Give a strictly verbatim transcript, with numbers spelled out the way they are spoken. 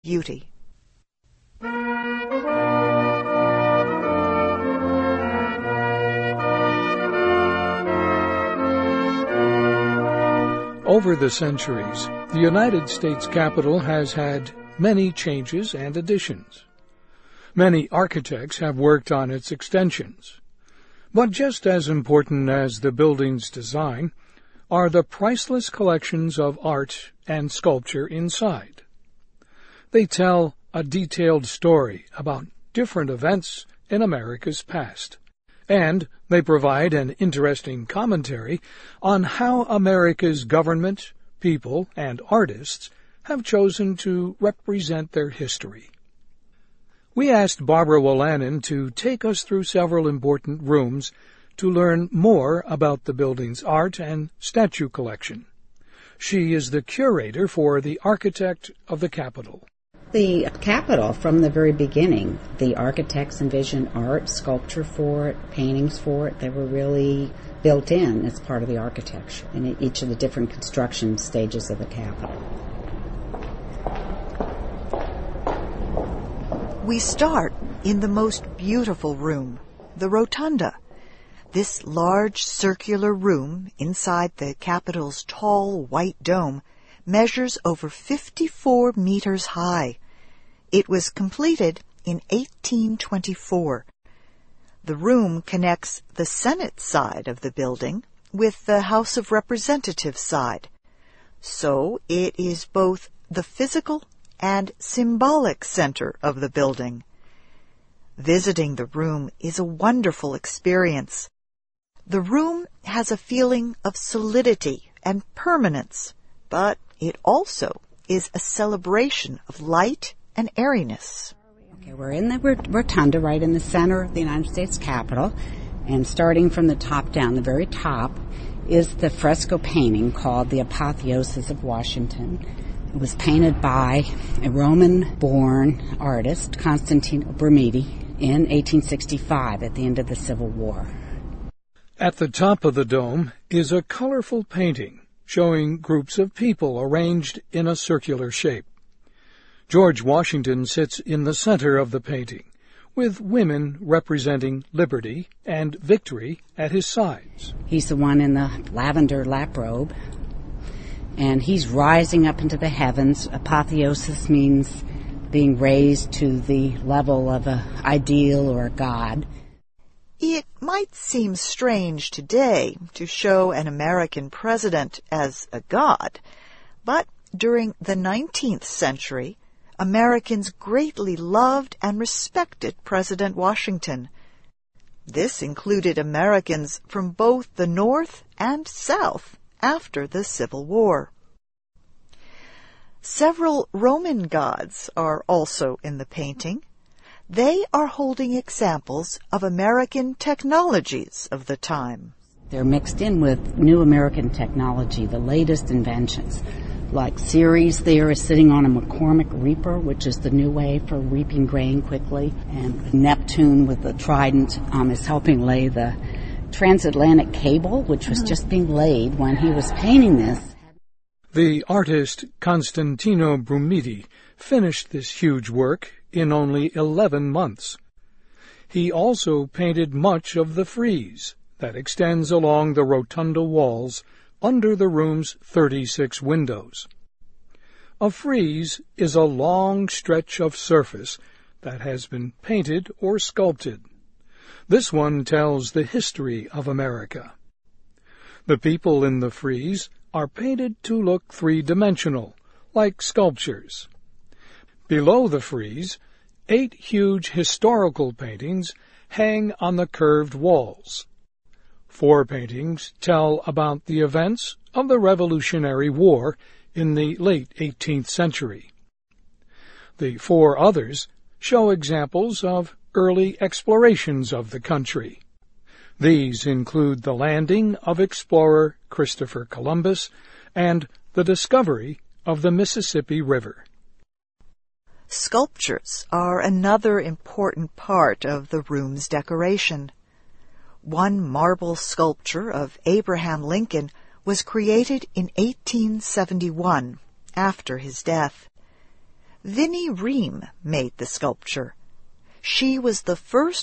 beauty. Over the centuries, the United States Capitol has had many changes and additions. Many architects have worked on its extensions. But just as important as the building's design are the priceless collections of art and sculpture inside. They tell a detailed story about different events in America's past, and they provide an interesting commentary on how America's government, people, and artists have chosen to represent their history. We asked Barbara Wolanin to take us through several important rooms to learn more about the building's art and statue collection. She is the curator for the architect of the Capitol. The Capitol, from the very beginning, the architects envisioned art, sculpture for it, paintings for it. They were really built in as part of the architecture in each of the different construction stages of the Capitol. We start in the most beautiful room, the Rotunda. This large circular room inside the Capitol's tall white dome measures over fifty-four meters high. It was completed in eighteen twenty-four. The room connects the Senate side of the building with the House of Representatives side. So it is both the physical and symbolic center of the building. Visiting the room is a wonderful experience. The room has a feeling of solidity and permanence, but it also is a celebration of light and airiness. Okay, we're in the rotunda right in the center of the United States Capitol, and starting from the top down, the very top, is the fresco painting called The Apotheosis of Washington. It was painted by a Roman-born artist, Constantino Brumidi, in eighteen sixty-five at the end of the Civil War. At the top of the dome is a colorful painting showing groups of people arranged in a circular shape. George Washington sits in the center of the painting, with women representing liberty and victory at his sides. He's the one in the lavender lap robe, and he's rising up into the heavens. Apotheosis means being raised to the level of an ideal or a god. It might seem strange today to show an American president as a god, but during the nineteenth century, Americans greatly loved and respected President Washington. This included Americans from both the North and South after the Civil War. Several Roman gods are also in the painting. They are holding examples of American technologies of the time. They're mixed in with new American technology, the latest inventions. Like Ceres there is sitting on a McCormick reaper, which is the new way for reaping grain quickly. And Neptune with the trident um, is helping lay the transatlantic cable, which was just being laid when he was painting this. The artist Constantino Brumidi finished this huge work in only eleven months. He also painted much of the frieze that extends along the rotunda walls under the room's thirty-six windows. A frieze is a long stretch of surface that has been painted or sculpted. This one tells the history of America. The people in the frieze are painted to look three-dimensional, like sculptures. Below the frieze, eight huge historical paintings hang on the curved walls. Four paintings tell about the events of the Revolutionary War in the late eighteenth century. The four others show examples of early explorations of the country. These include the landing of explorer Christopher Columbus and the discovery of the Mississippi River. Sculptures are another important part of the room's decoration. One marble sculpture of Abraham Lincoln was created in eighteen seventy-one, after his death. Vinnie Ream made the sculpture. She was the first